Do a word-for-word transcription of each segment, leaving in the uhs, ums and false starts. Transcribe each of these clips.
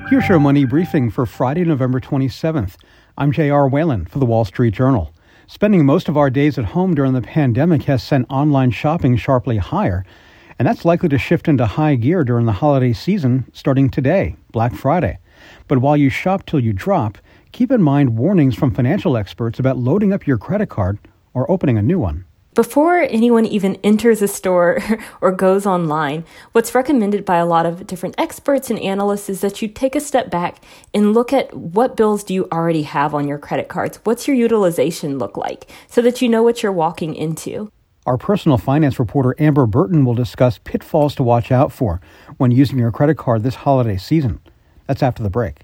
Here's your money briefing for Friday, November twenty-seventh. I'm J R. Whalen for the Wall Street Journal. Spending most of our days at home during the pandemic has sent online shopping sharply higher, and that's likely to shift into high gear during the holiday season starting today, Black Friday. But while you shop till you drop, keep in mind warnings from financial experts about loading up your credit card or opening a new one. Before anyone even enters a store or goes online, what's recommended by a lot of different experts and analysts is that you take a step back and look at what bills do you already have on your credit cards? What's your utilization look like so that you know what you're walking into? Our personal finance reporter Amber Burton will discuss pitfalls to watch out for when using your credit card this holiday season. That's after the break.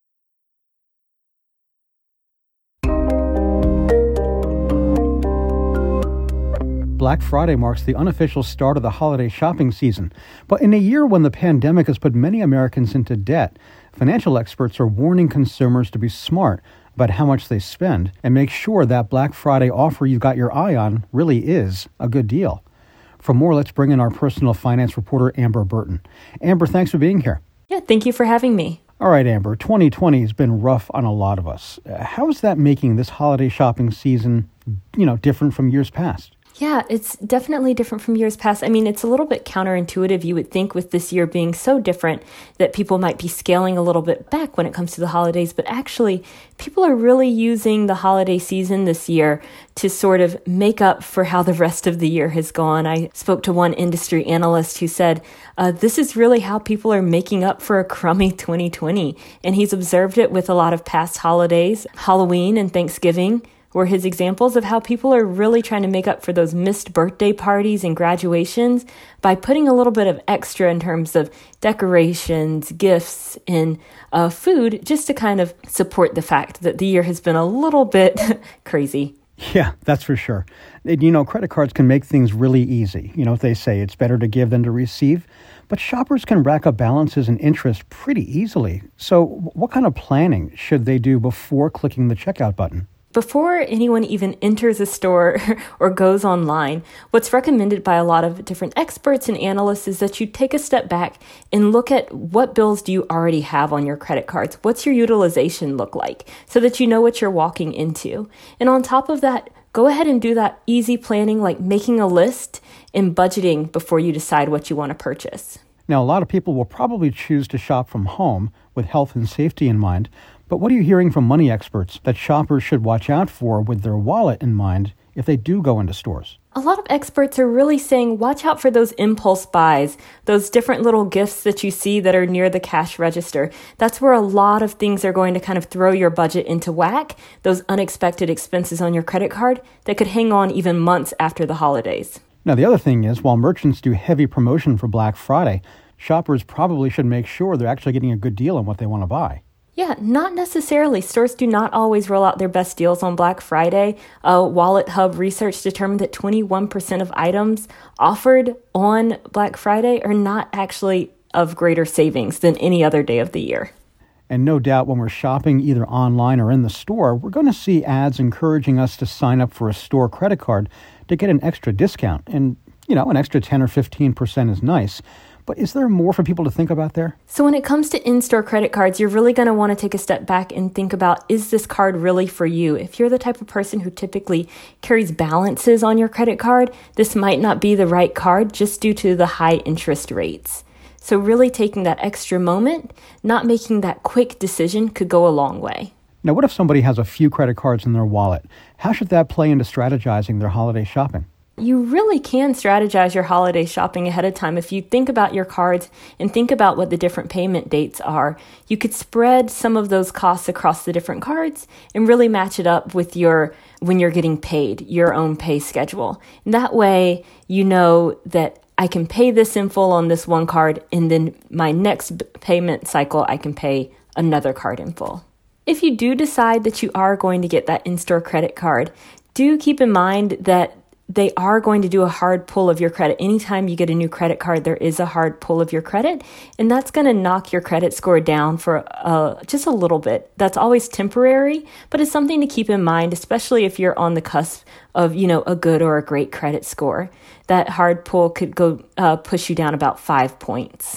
Black Friday marks the unofficial start of the holiday shopping season. But in a year when the pandemic has put many Americans into debt, financial experts are warning consumers to be smart about how much they spend and make sure that Black Friday offer you've got your eye on really is a good deal. For more, let's bring in our personal finance reporter, Amber Burton. Amber, thanks for being here. Yeah, thank you for having me. All right, Amber, twenty twenty has been rough on a lot of us. How is that making this holiday shopping season, you know, different from years past? Yeah, it's definitely different from years past. I mean, it's a little bit counterintuitive, you would think, with this year being so different that people might be scaling a little bit back when it comes to the holidays. But actually, people are really using the holiday season this year to sort of make up for how the rest of the year has gone. I spoke to one industry analyst who said, uh, this is really how people are making up for a crummy twenty twenty. And he's observed it with a lot of past holidays, Halloween and Thanksgiving were his examples of how people are really trying to make up for those missed birthday parties and graduations by putting a little bit of extra in terms of decorations, gifts, and uh, food, just to kind of support the fact that the year has been a little bit crazy. Yeah, that's for sure. You know, credit cards can make things really easy. You know, they say it's better to give than to receive, but shoppers can rack up balances and interest pretty easily. So what kind of planning should they do before clicking the checkout button? Before anyone even enters a store or goes online, what's recommended by a lot of different experts and analysts is that you take a step back and look at what bills do you already have on your credit cards? What's your utilization look like so that you know what you're walking into? And on top of that, go ahead and do that easy planning, like making a list and budgeting before you decide what you want to purchase. Now, a lot of people will probably choose to shop from home with health and safety in mind. But what are you hearing from money experts that shoppers should watch out for with their wallet in mind if they do go into stores? A lot of experts are really saying watch out for those impulse buys, those different little gifts that you see that are near the cash register. That's where a lot of things are going to kind of throw your budget into whack, those unexpected expenses on your credit card that could hang on even months after the holidays. Now, the other thing is, while merchants do heavy promotion for Black Friday, shoppers probably should make sure they're actually getting a good deal on what they want to buy. Yeah, not necessarily. Stores do not always roll out their best deals on Black Friday. Uh, Wallet Hub research determined that twenty-one percent of items offered on Black Friday are not actually of greater savings than any other day of the year. And no doubt when we're shopping either online or in the store, we're going to see ads encouraging us to sign up for a store credit card to get an extra discount. And, you know, an extra ten or fifteen percent is nice. But is there more for people to think about there? So when it comes to in-store credit cards, you're really going to want to take a step back and think about, is this card really for you? If you're the type of person who typically carries balances on your credit card, this might not be the right card just due to the high interest rates. So really taking that extra moment, not making that quick decision could go a long way. Now, what if somebody has a few credit cards in their wallet? How should that play into strategizing their holiday shopping? You really can strategize your holiday shopping ahead of time. If you think about your cards and think about what the different payment dates are, you could spread some of those costs across the different cards and really match it up with your, when you're getting paid, your own pay schedule. And that way, you know that I can pay this in full on this one card, and then my next payment cycle, I can pay another card in full. If you do decide that you are going to get that in-store credit card, do keep in mind that they are going to do a hard pull of your credit. Anytime you get a new credit card, there is a hard pull of your credit, and that's going to knock your credit score down for uh, just a little bit. That's always temporary, but it's something to keep in mind, especially if you're on the cusp of, you know, a good or a great credit score. That hard pull could go uh, push you down about five points.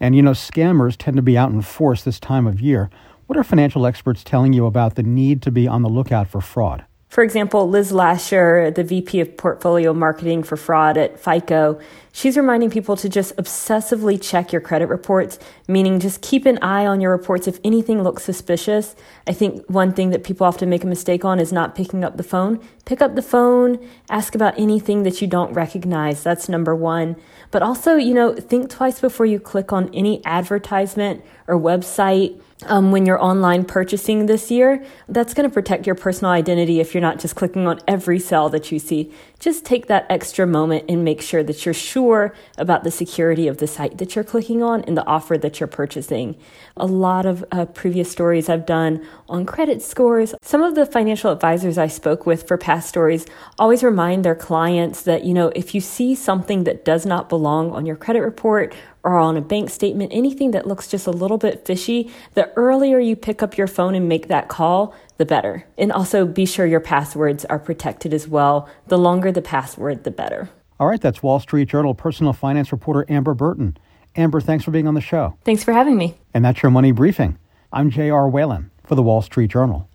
And, you know, scammers tend to be out in force this time of year. What are financial experts telling you about the need to be on the lookout for fraud? For example, Liz Lasher, the V P of Portfolio Marketing for Fraud at FICO, she's reminding people to just obsessively check your credit reports, meaning just keep an eye on your reports if anything looks suspicious. I think one thing that people often make a mistake on is not picking up the phone. Pick up the phone, ask about anything that you don't recognize. That's number one. But also, you know, think twice before you click on any advertisement or website Um, when you're online purchasing this year. That's going to protect your personal identity if you're not just clicking on every cell that you see. Just take that extra moment and make sure that you're sure about the security of the site that you're clicking on and the offer that you're purchasing. A lot of uh, previous stories I've done on credit scores. Some of the financial advisors I spoke with for past stories always remind their clients that, you know, if you see something that does not belong on your credit report or on a bank statement, anything that looks just a little bit fishy, the earlier you pick up your phone and make that call, the better. And also be sure your passwords are protected as well. The longer the password, the better. All right, that's Wall Street Journal personal finance reporter Amber Burton. Amber, thanks for being on the show. Thanks for having me. And that's your Money Briefing. I'm J R Whalen for the Wall Street Journal.